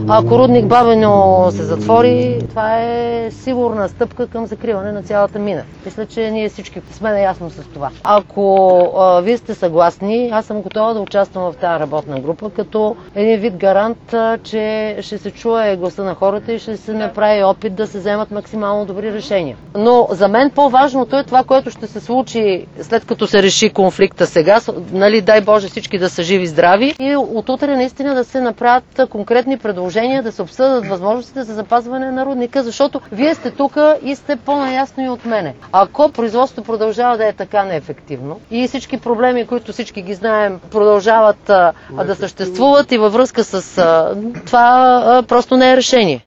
Ако рудник Бабино се затвори, това е сигурна стъпка към закриване на цялата мина. Мисля, че ние всички сме наясно с това. Ако вие сте съгласни, аз съм готова да участвам в тази работна група, като един вид гарант, че ще се чуе гласа на хората и ще се направи опит да се вземат максимално добри решения. Но за мен по-важното е това, което ще се случи след като се реши конфликта сега, нали, дай Боже всички да са живи и здрави, и от утре наистина да се направят конкретни предложения, да се обсъдят възможностите за запазване на рудника, защото вие сте тук и сте по-наясно и от мене. Ако производството продължава да е така неефективно и всички проблеми, които всички ги знаем, продължават да съществуват и във връзка с това просто не е решение.